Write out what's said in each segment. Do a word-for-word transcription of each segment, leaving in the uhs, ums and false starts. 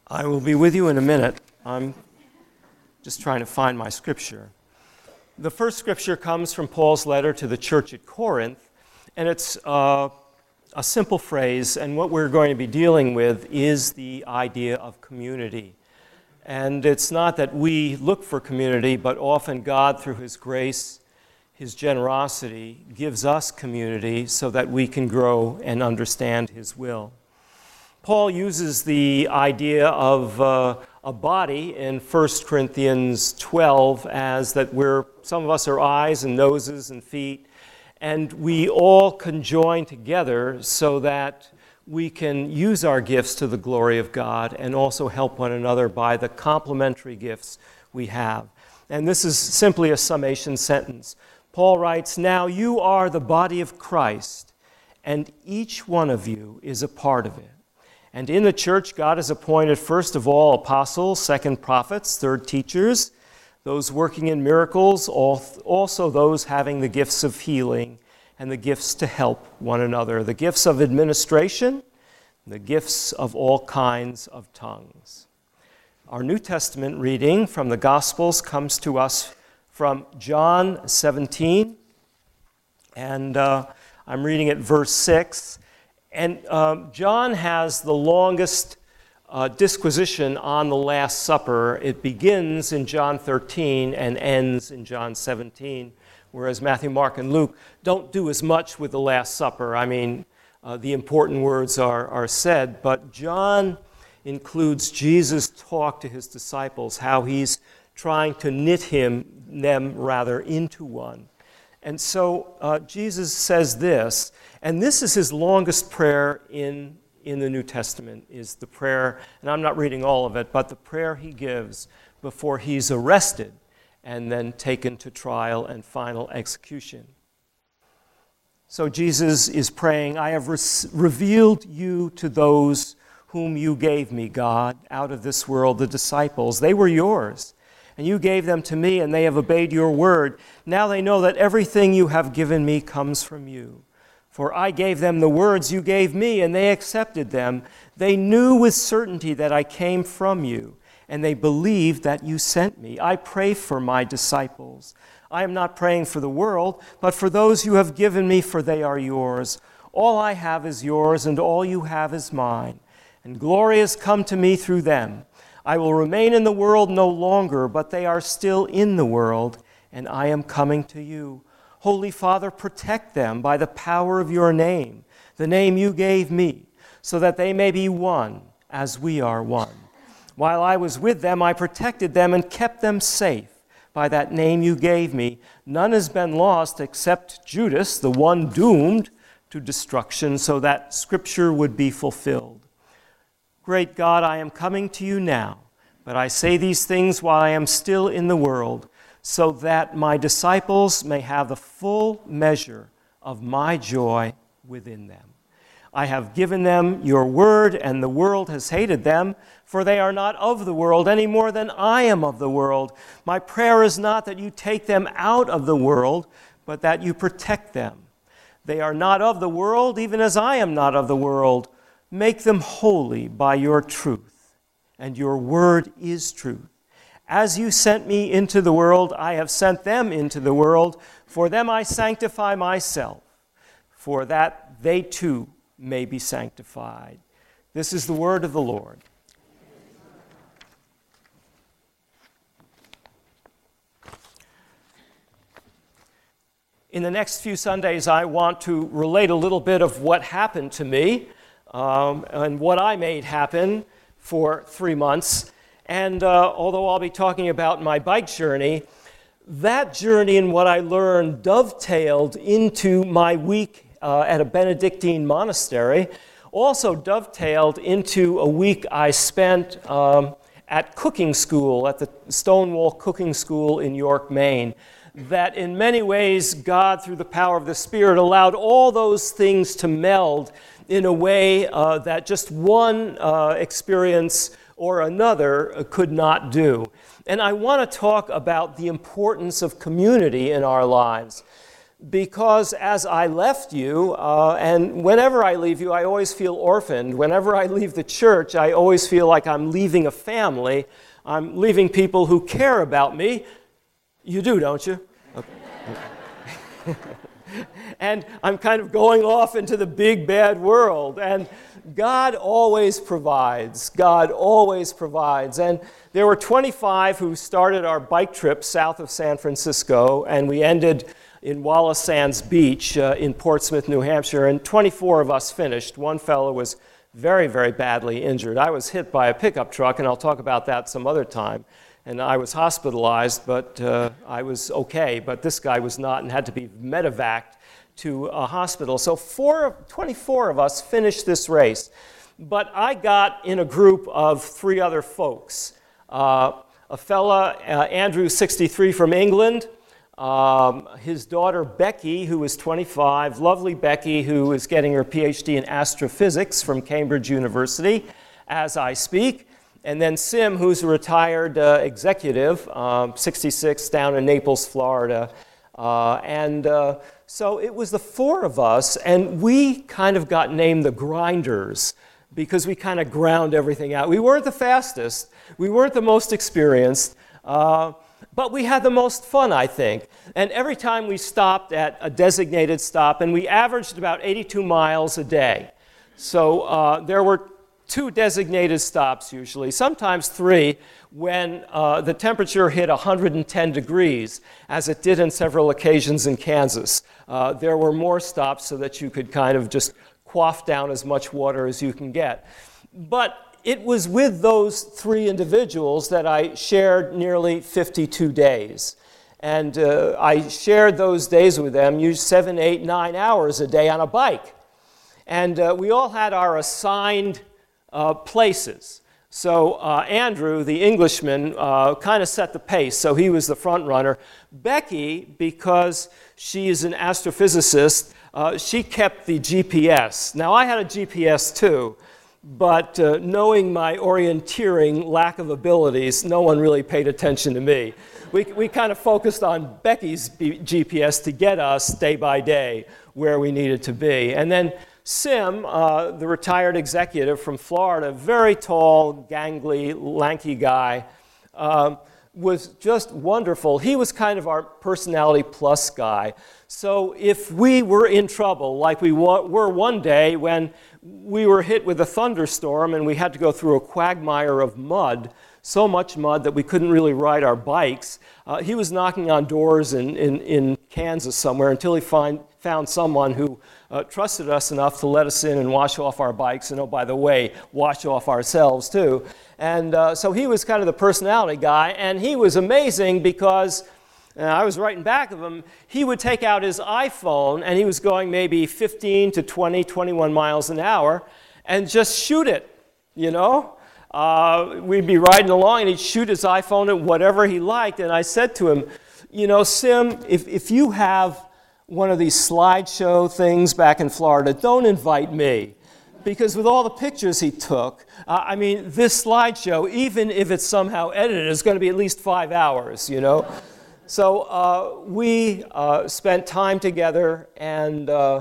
I will be with you in a minute. I'm just trying to find my scripture. The first scripture comes from Paul's letter to the church at Corinth, and it's uh, a simple phrase, and what we're going to be dealing with is the idea of community. And it's not that we look for community, but often God, through His grace, His generosity, gives us community so that we can grow and understand His will. Paul uses the idea of uh, a body in First Corinthians twelve as that we're, some of us are eyes and noses and feet, and we all conjoin together so that we can use our gifts to the glory of God and also help one another by the complementary gifts we have. And this is simply a summation sentence. Paul writes, "Now you are the body of Christ, and each one of you is a part of it. And in the church, God has appointed first of all apostles, second prophets, third teachers, those working in miracles, also those having the gifts of healing and the gifts to help one another, the gifts of administration, and the gifts of all kinds of tongues." Our New Testament reading from the Gospels comes to us from John seventeen, and uh, I'm reading at verse six. And um, John has the longest uh, disquisition on the Last Supper. It begins in John thirteen and ends in John seventeen, whereas Matthew, Mark, and Luke don't do as much with the Last Supper. I mean, uh, the important words are, are said, but John includes Jesus' talk to his disciples, how he's trying to knit him, them rather, into one. And so uh, Jesus says this, and this is his longest prayer in, in the New Testament, is the prayer, and I'm not reading all of it, but the prayer he gives before he's arrested and then taken to trial and final execution. So Jesus is praying, "I have re- revealed you to those whom you gave me, God, out of this world, the disciples. They were yours. And you gave them to me, and they have obeyed your word. Now they know that everything you have given me comes from you. For I gave them the words you gave me, and they accepted them. They knew with certainty that I came from you, and they believed that you sent me. I pray for my disciples. I am not praying for the world, but for those you have given me, for they are yours. All I have is yours, and all you have is mine. And glory has come to me through them. I will remain in the world no longer, but they are still in the world, and I am coming to you. Holy Father, protect them by the power of your name, the name you gave me, so that they may be one as we are one. While I was with them, I protected them and kept them safe by that name you gave me. None has been lost except Judas, the one doomed to destruction, so that Scripture would be fulfilled. Great God, I am coming to you now, but I say these things while I am still in the world, so that my disciples may have the full measure of my joy within them. I have given them your word, and the world has hated them, for they are not of the world any more than I am of the world. My prayer is not that you take them out of the world, but that you protect them. They are not of the world, even as I am not of the world. Make them holy by your truth, and your word is truth. As you sent me into the world, I have sent them into the world. For them I sanctify myself, for that they too may be sanctified." This is the word of the Lord. In the next few Sundays, I want to relate a little bit of what happened to me um, and what I made happen for three months. And uh, although I'll be talking about my bike journey, that journey and what I learned dovetailed into my week uh, at a Benedictine monastery, also dovetailed into a week I spent um, at cooking school, at the Stonewall Cooking School in York, Maine. That in many ways, God, through the power of the Spirit, allowed all those things to meld in a way uh, that just one uh, experience or another could not do. And I want to talk about the importance of community in our lives. because as I left you, uh, and whenever I leave you, I always feel orphaned. Whenever I leave the church, I always feel like I'm leaving a family. I'm leaving people who care about me. You do, don't you? Okay. And I'm kind of going off into the big, bad world. And God always provides. God always provides. And there were twenty-five who started our bike trip south of San Francisco, and we ended in Wallace Sands Beach uh, in Portsmouth, New Hampshire, and twenty-four of us finished. One fellow was very, very badly injured. I was hit by a pickup truck, and I'll talk about that some other time. And I was hospitalized, but uh, I was okay. But this guy was not and had to be medevaced to a hospital. So four, twenty-four of us finished this race. But I got in a group of three other folks. Uh, a fella, uh, Andrew, sixty-three, from England. Um, his daughter, Becky, who was twenty-five. Lovely Becky, who is getting her P H D in astrophysics from Cambridge University as I speak. And then Sim, who's a retired uh, executive, um, sixty-six, down in Naples, Florida. Uh, and uh, so it was the four of us, and we kind of got named the grinders because we kind of ground everything out. We weren't the fastest, we weren't the most experienced, uh, but we had the most fun, I think. And every time we stopped at a designated stop, and we averaged about eighty-two miles a day. So uh, there were two designated stops usually, sometimes three, when uh, the temperature hit one hundred ten degrees, as it did on several occasions in Kansas. Uh, there were more stops so that you could kind of just quaff down as much water as you can get. But it was with those three individuals that I shared nearly fifty-two days. And uh, I shared those days with them, used seven, eight, nine hours a day on a bike. And uh, we all had our assigned Uh, places. So uh, Andrew, the Englishman, uh, kind of set the pace, so he was the front runner. Becky, because she is an astrophysicist, uh, she kept the G P S. Now, I had a G P S too, but uh, knowing my orienteering lack of abilities, no one really paid attention to me. We, we kind of focused on Becky's G P S to get us day by day where we needed to be. And then Sim, uh, the retired executive from Florida, very tall, gangly, lanky guy, um, was just wonderful. He was kind of our personality plus guy. So if we were in trouble, like we wa- were one day when we were hit with a thunderstorm and we had to go through a quagmire of mud, so much mud that we couldn't really ride our bikes, uh, he was knocking on doors in, in, in Kansas somewhere until he find, found someone who uh, trusted us enough to let us in and wash off our bikes, and oh, by the way, wash off ourselves too. And uh, so he was kind of the personality guy, and he was amazing because uh, I was right in back of him. He would take out his iPhone, and he was going maybe fifteen to twenty, twenty-one miles an hour, and just shoot it, you know? Uh, we'd be riding along, and he'd shoot his iPhone at whatever he liked, and I said to him, you know, Sim, if, if you have one of these slideshow things back in Florida, don't invite me. Because with all the pictures he took, uh, I mean, this slideshow, even if it's somehow edited, is going to be at least five hours, you know? So uh, we uh, spent time together, and uh,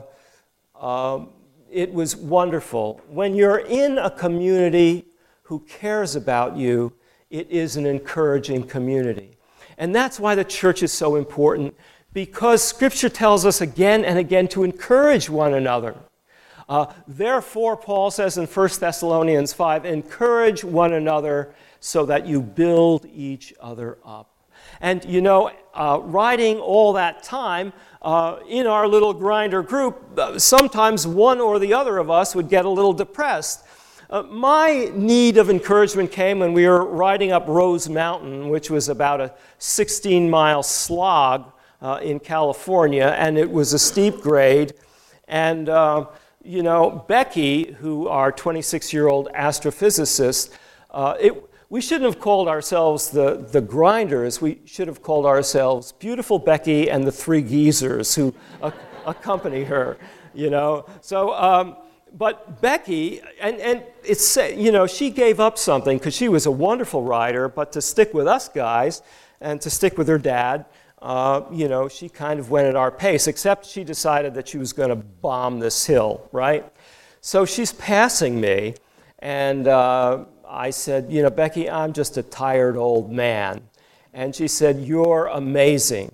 uh, it was wonderful. When you're in a community who cares about you, it is an encouraging community. And that's why the church is so important, because Scripture tells us again and again to encourage one another. Uh, Therefore, Paul says in First Thessalonians five, encourage one another so that you build each other up. And, you know, uh, riding all that time uh, in our little grinder group, uh, sometimes one or the other of us would get a little depressed. Uh, my need of encouragement came when we were riding up Rose Mountain, which was about a sixteen-mile slog uh, in California, and it was a steep grade. And, uh, you know, Becky, who our twenty-six-year-old astrophysicist, uh, it, we shouldn't have called ourselves the, the grinders. We should have called ourselves Beautiful Becky and the Three Geezers who uh, accompany her, you know. So, um, but Becky, and, and it's, you know, she gave up something because she was a wonderful rider, but to stick with us guys and to stick with her dad, uh, you know, she kind of went at our pace, except she decided that she was going to bomb this hill, right? So she's passing me, and uh, I said, you know, Becky, I'm just a tired old man. And she said, you're amazing.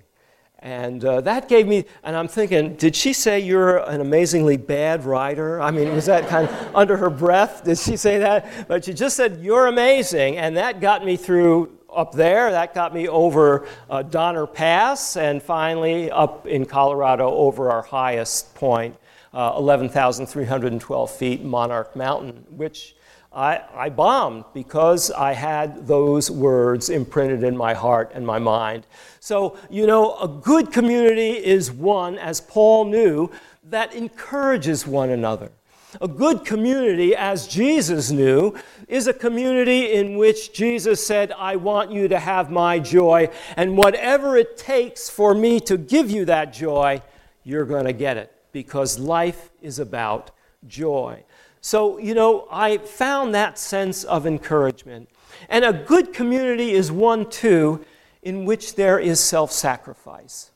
And uh, that gave me, and I'm thinking, did she say you're an amazingly bad rider? I mean, was that kind of under her breath? Did she say that? But she just said, you're amazing. And that got me through up there. That got me over uh, Donner Pass, and finally up in Colorado over our highest point, uh, eleven thousand three hundred twelve feet, Monarch Mountain, which I, I bombed because I had those words imprinted in my heart and my mind. So, you know, a good community is one, as Paul knew, that encourages one another. A good community, as Jesus knew, is a community in which Jesus said, I want you to have my joy, and whatever it takes for me to give you that joy, you're going to get it, because life is about joy. So, you know, I found that sense of encouragement. And a good community is one, too, in which there is self-sacrifice.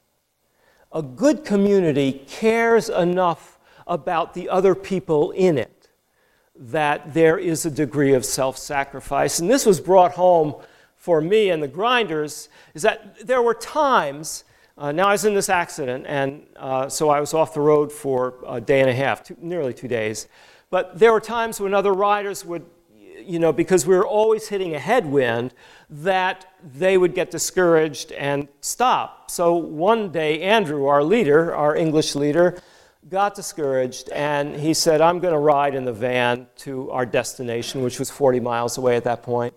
A good community cares enough about the other people in it that there is a degree of self-sacrifice. And this was brought home for me and the Grinders, is that there were times, uh, now I was in this accident, and uh, so I was off the road for a day and a half, two, nearly two days. But there were times when other riders would, you know, because we were always hitting a headwind, that they would get discouraged and stop. So one day, Andrew, our leader, our English leader, got discouraged, and he said, I'm going to ride in the van to our destination, which was forty miles away at that point.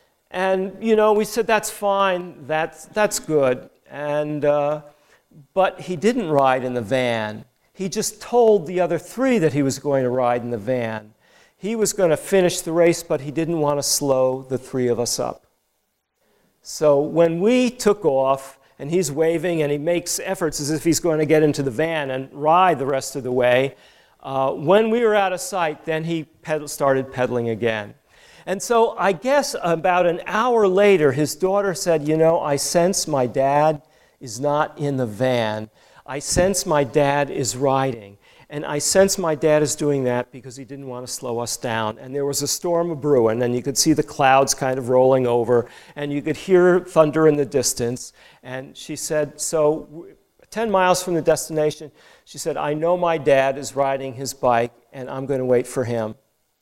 And, you know, we said, that's fine, that's, that's good. And, uh, but he didn't ride in the van. He just told the other three that he was going to ride in the van. He was going to finish the race, but he didn't want to slow the three of us up. So when we took off, and he's waving, and he makes efforts as if he's going to get into the van and ride the rest of the way, uh, when we were out of sight, then he pedal, started pedaling again. And so I guess about an hour later, his daughter said, you know, I sense my dad is not in the van. I sense my dad is riding, and I sense my dad is doing that because he didn't want to slow us down. And there was a storm of brewing, and you could see the clouds kind of rolling over, and you could hear thunder in the distance. And she said, so ten miles from the destination, she said, I know my dad is riding his bike, and I'm going to wait for him.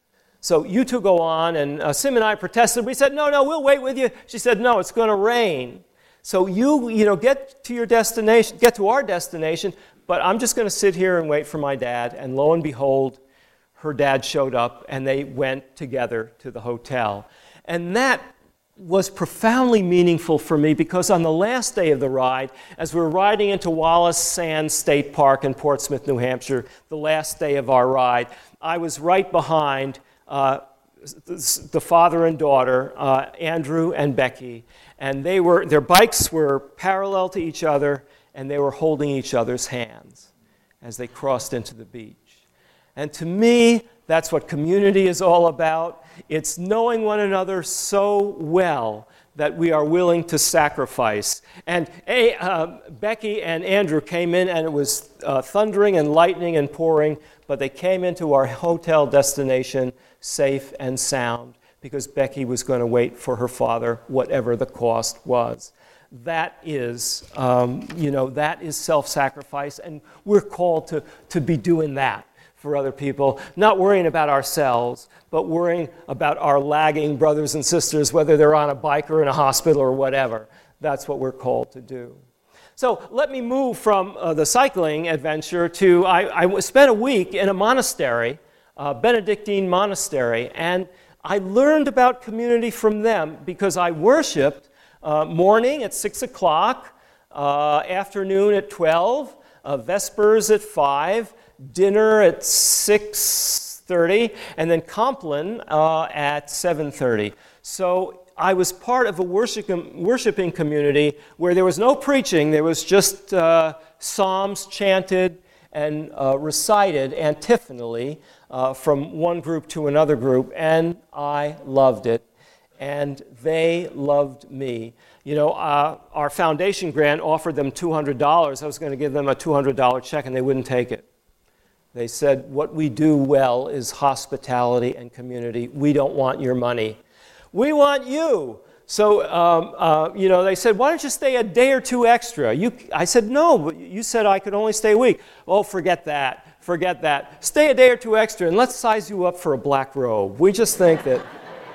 So you two go on, and uh, Sim and I protested. We said, no, no, we'll wait with you. She said, no, it's going to rain. So you, you know, get to your destination, get to our destination, but I'm just going to sit here and wait for my dad. And lo and behold, her dad showed up, and they went together to the hotel. And that was profoundly meaningful for me, because on the last day of the ride, as we were riding into Wallace Sands State Park in Portsmouth, New Hampshire, the last day of our ride, I was right behind uh, the, the father and daughter, uh, Andrew and Becky. And they were, their bikes were parallel to each other, and they were holding each other's hands as they crossed into the beach. And to me, that's what community is all about. It's knowing one another so well that we are willing to sacrifice. And a, uh, Becky and Andrew came in, and it was uh, thundering and lightning and pouring, but they came into our hotel destination safe and sound, because Becky was going to wait for her father, whatever the cost was. That is, um, you know, that is self-sacrifice, and we're called to, to be doing that for other people, not worrying about ourselves, but worrying about our lagging brothers and sisters, whether they're on a bike or in a hospital or whatever. That's what we're called to do. So let me move from uh, the cycling adventure to, I, I spent a week in a monastery, a Benedictine monastery, and I learned about community from them because I worshiped uh, morning at six o'clock, uh, afternoon at twelve, uh, Vespers at five, dinner at six thirty, and then Compline uh, at seven thirty. So I was part of a worship, worshiping community where there was no preaching, there was just uh, psalms chanted and uh, recited antiphonally uh, from one group to another group, and I loved it, and they loved me. You know, uh, our foundation grant offered them two hundred dollars. I was going to give them a two hundred dollars check, and they wouldn't take it. They said, what we do well is hospitality and community. We don't want your money. We want you. So, um, uh, you know, they said, why don't you stay a day or two extra? You, I said, no, but you said I could only stay a week. Oh, forget that. Forget that. Stay a day or two extra, and let's size you up for a black robe. We just think that,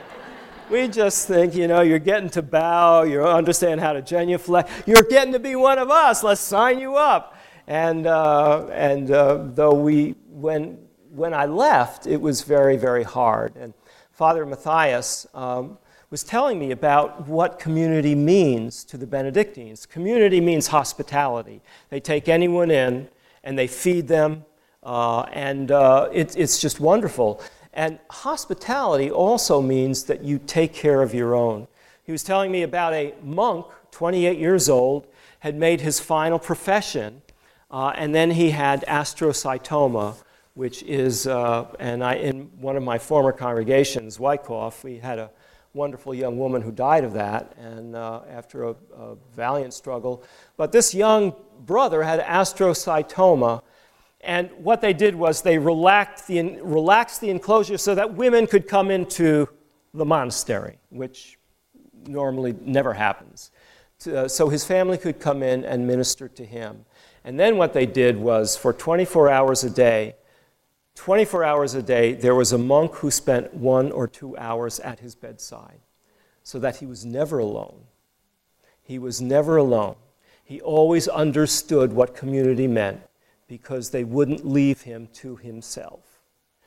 we just think, you know, you're getting to bow, you understand how to genuflect, you're getting to be one of us. Let's sign you up. And uh, and uh, though we, when when I left, it was very, very hard. And Father Matthias um, was telling me about what community means to the Benedictines. Community means hospitality. They take anyone in and they feed them, uh, and uh, it, it's just wonderful. And hospitality also means that you take care of your own. He was telling me about a monk, twenty-eight years old, had made his final profession, uh, and then he had astrocytoma, which is, uh, and I, in one of my former congregations, Wyckoff, we had a wonderful young woman who died of that, and uh, after a, a valiant struggle. But this young brother had astrocytoma, and what they did was they relaxed the, relaxed the enclosure so that women could come into the monastery, which normally never happens. Uh, so his family could come in and minister to him. And then what they did was, for twenty-four hours a day, twenty-four hours a day, there was a monk who spent one or two hours at his bedside, so that he was never alone. He was never alone. He always understood what community meant, because they wouldn't leave him to himself.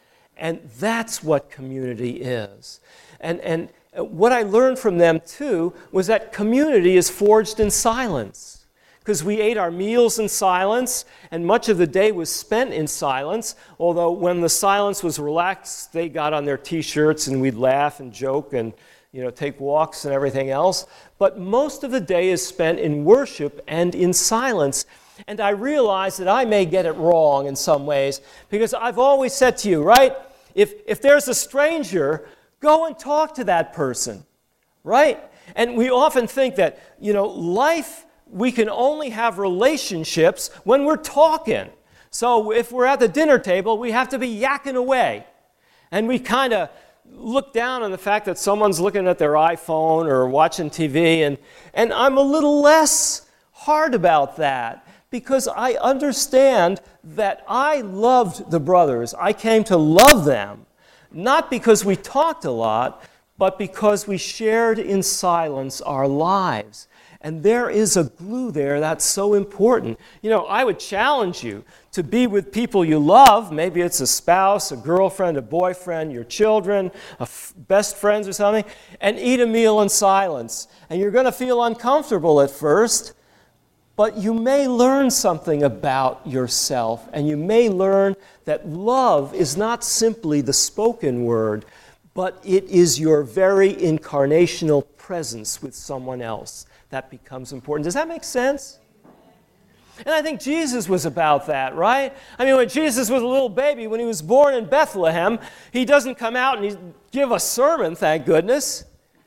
And that's what community is. And, and what I learned from them, too, was that community is forged in silence. Because we ate our meals in silence, and much of the day was spent in silence, although when the silence was relaxed, they got on their T-shirts and we'd laugh and joke and, you know, take walks and everything else. But most of the day is spent in worship and in silence. And I realize that I may get it wrong in some ways, because I've always said to you, right, if, if there's a stranger, go and talk to that person, right? And we often think that, you know, life, we can only have relationships when we're talking. So if we're at the dinner table, we have to be yakking away. And we kind of look down on the fact that someone's looking at their iPhone or watching T V, and, and I'm a little less hard about that, because I understand that I loved the brothers. I came to love them, not because we talked a lot, but because we shared in silence our lives. And there is a glue there that's so important. You know, I would challenge you to be with people you love. Maybe it's a spouse, a girlfriend, a boyfriend, your children, a f- best friends or something, and eat a meal in silence. And you're going to feel uncomfortable at first, but you may learn something about yourself, and you may learn that love is not simply the spoken word, but it is your very incarnational presence with someone else that becomes important. Does that make sense? And I think Jesus was about that, right? I mean, when Jesus was a little baby, when he was born in Bethlehem, he doesn't come out and he give a sermon, thank goodness.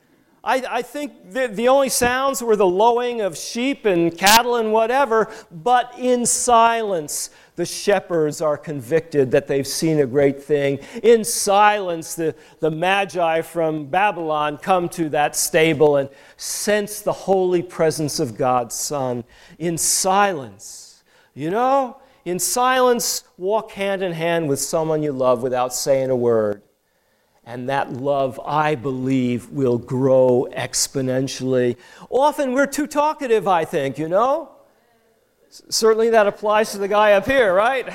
I, I think the, the only sounds were the lowing of sheep and cattle and whatever, but in silence, the shepherds are convicted that they've seen a great thing. In silence, the, the Magi from Babylon come to that stable and sense the holy presence of God's Son. In silence, you know, in silence, walk hand in hand with someone you love without saying a word. And that love, I believe, will grow exponentially. Often we're too talkative, I think, you know? S- certainly that applies to the guy up here, right?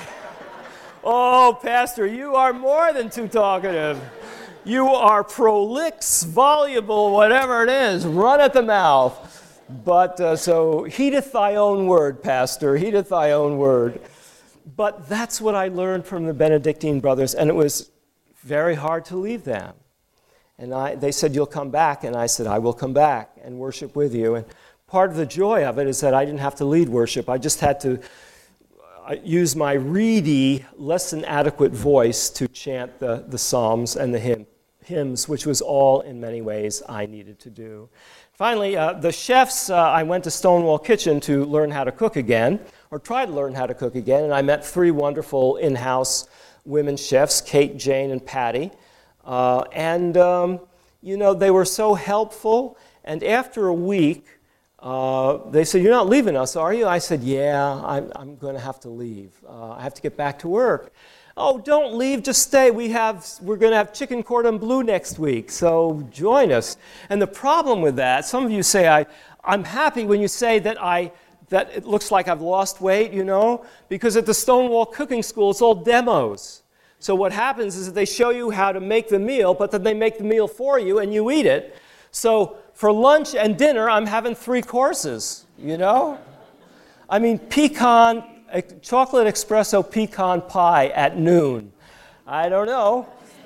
Oh, Pastor, you are more than too talkative. You are prolix, voluble, whatever it is, run at the mouth. But uh, so, heedeth thy own word, Pastor, heedeth thy own word. But that's what I learned from the Benedictine brothers, and it was very hard to leave them. And I, they said, you'll come back. And I said, I will come back and worship with you. And part of the joy of it is that I didn't have to lead worship. I just had to uh, use my reedy, less than adequate voice to chant the, the psalms and the hymn, hymns, which was all, in many ways, I needed to do. Finally, uh, the chefs, uh, I went to Stonewall Kitchen to learn how to cook again, or try to learn how to cook again, and I met three wonderful in-house women chefs, Kate, Jane, and Patty. Uh, and, um, you know, they were so helpful, and after a week, uh, they said, "You're not leaving us, are you?" I said, "Yeah, I'm, I'm going to have to leave. Uh, I have to get back to work." "Oh, don't leave, just stay. We have, we're going to have chicken cordon bleu next week, so join us." And the problem with that, some of you say, I, I'm happy when you say that I, that it looks like I've lost weight, you know, because at the Stonewall Cooking School, it's all demos. So what happens is that they show you how to make the meal, but then they make the meal for you and you eat it. So for lunch and dinner, I'm having three courses, you know? I mean, pecan, chocolate espresso pecan pie at noon. I don't know.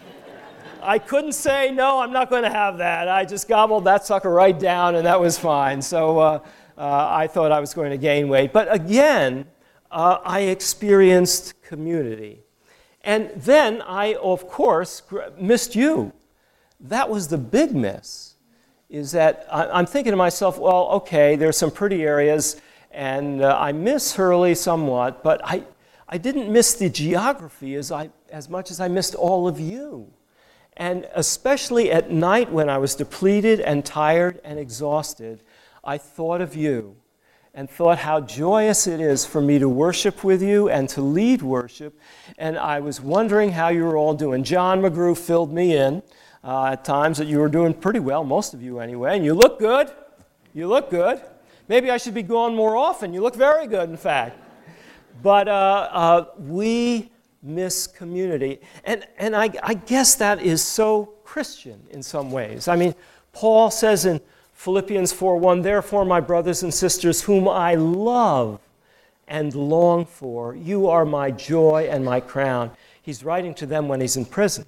I couldn't say, no, I'm not going to have that. I just gobbled that sucker right down, and that was fine. So uh, uh, I thought I was going to gain weight. But again, uh, I experienced community. And then I, of course, missed you. That was the big miss, is that I'm thinking to myself, well, okay, there's some pretty areas, and uh, I miss Hurley somewhat, but I, I didn't miss the geography as, I, as much as I missed all of you. And especially at night when I was depleted and tired and exhausted, I thought of you and thought how joyous it is for me to worship with you and to lead worship. And I was wondering how you were all doing. John McGrew filled me in uh, at times that you were doing pretty well, most of you anyway, and you look good. You look good. Maybe I should be going more often. You look very good, in fact. But uh, uh, we miss community. And, and I, I guess that is so Christian in some ways. I mean, Paul says in Philippians four one, "Therefore, my brothers and sisters, whom I love and long for, you are my joy and my crown." He's writing to them when he's in prison.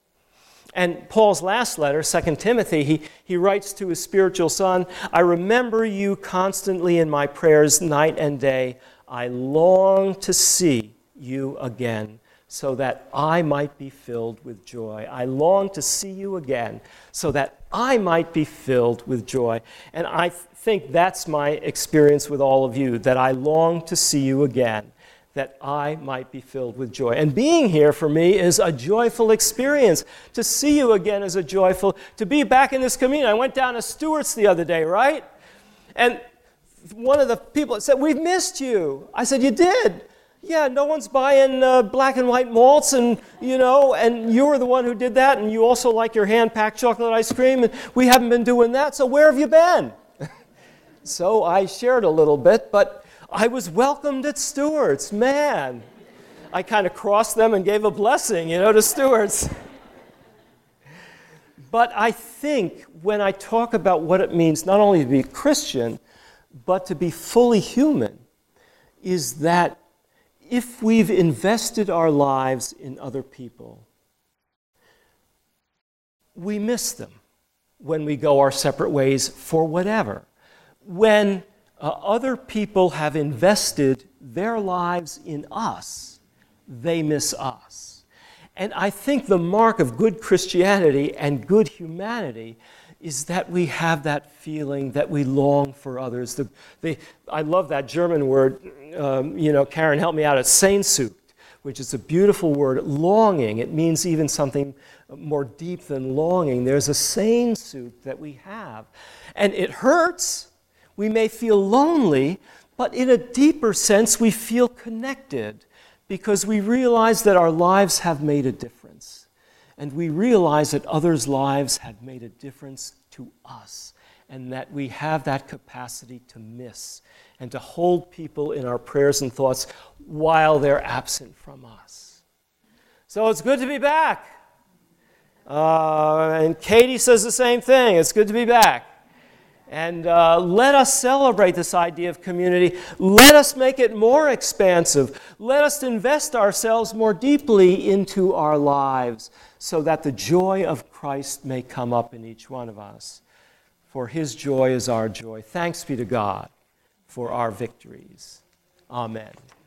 And Paul's last letter, Second Timothy, he, he writes to his spiritual son, "I remember you constantly in my prayers night and day. I long to see you again, so that I might be filled with joy." I long to see you again, so that I might be filled with joy. And I th- think that's my experience with all of you, that I long to see you again, that I might be filled with joy. And being here for me is a joyful experience. To see you again is a joyful, to be back in this community. I went down to Stewart's the other day, right? And one of the people said, "We've missed you." I said, "You did?" "Yeah, no one's buying uh, black and white malts, and you know, and you were the one who did that, and you also like your hand-packed chocolate ice cream, and we haven't been doing that, so where have you been?" So I shared a little bit, but I was welcomed at Stewart's. Man, I kind of crossed them and gave a blessing, you know, to Stewart's. But I think when I talk about what it means not only to be a Christian, but to be fully human, is that if we've invested our lives in other people, we miss them when we go our separate ways for whatever. When uh, other people have invested their lives in us, they miss us. And I think the mark of good Christianity and good humanity is that we have that feeling that we long for others. The, the, I love that German word, um, you know, Karen helped me out, it's Sehnsucht, which is a beautiful word, longing. It means even something more deep than longing. There's a Sehnsucht that we have. And it hurts. We may feel lonely, but in a deeper sense, we feel connected because we realize that our lives have made a difference. And we realize that others' lives have made a difference to us, and that we have that capacity to miss and to hold people in our prayers and thoughts while they're absent from us. So it's good to be back. Uh, and Katie says the same thing. It's good to be back. And uh, let us celebrate this idea of community. Let us make it more expansive. Let us invest ourselves more deeply into our lives so that the joy of Christ may come up in each one of us. For his joy is our joy. Thanks be to God for our victories. Amen.